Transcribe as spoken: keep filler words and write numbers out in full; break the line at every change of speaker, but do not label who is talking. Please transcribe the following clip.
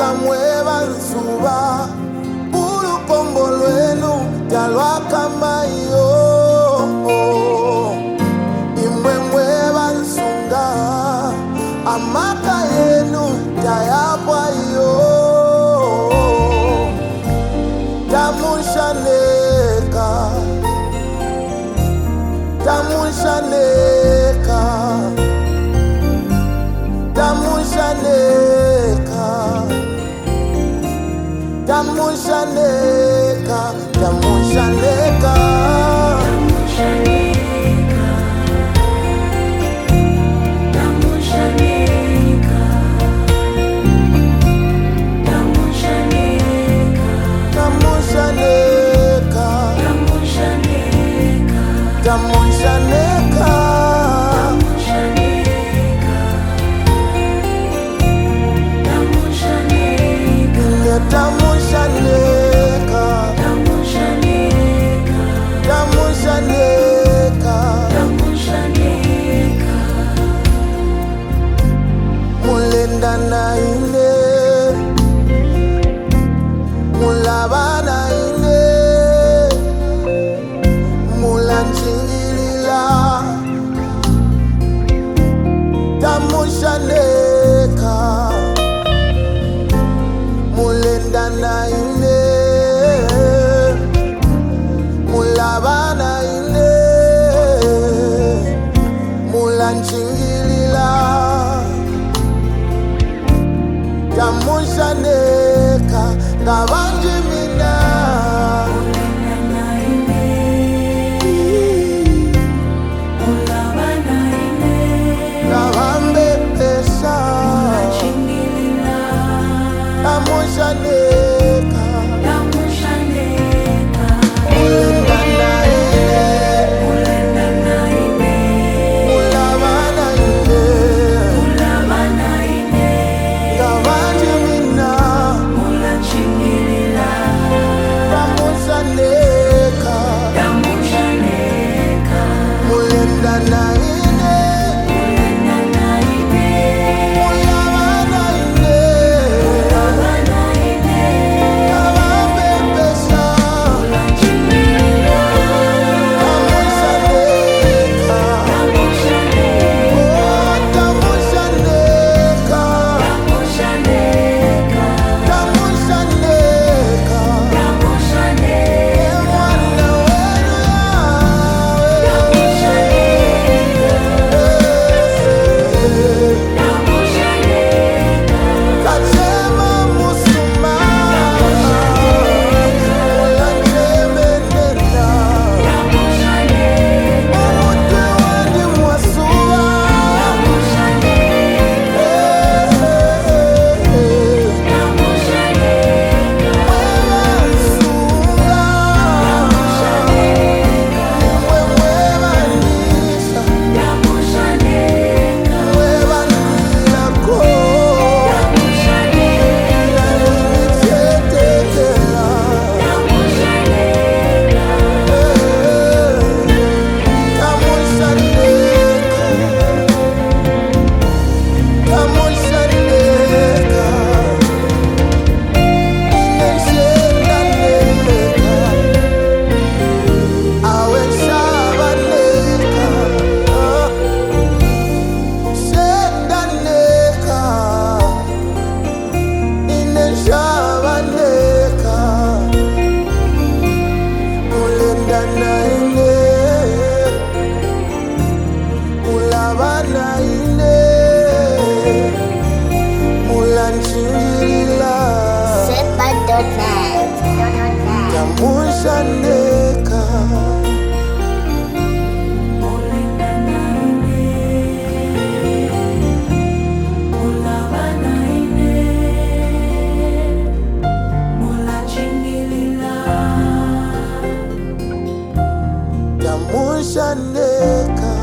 kamweba nsuba ulukombo lwenu talwakamayo imwe mweba nsunga amaka yenu tayapwayo tamushaneka tamushaneka tamushaneka tamushaneka tamushaneka tamushaneka tamushaneka tamushaneka mulenda naine mulaba naine mulanjilila tamushaneka mulenda naine mulaba naine mulanjilila tamushaneka ngabanjimina ngabambepesa tamushaneka mulenda naine mulaba naine ngabanjimina tamushaneka mulenda naine mulaba naine ngabambepesa tamushaneka oh tamushaneka tamushaneka emwana wenu kachema musuma mulanjemenena umuti wandi mwasuba tamushaneka tamushaneka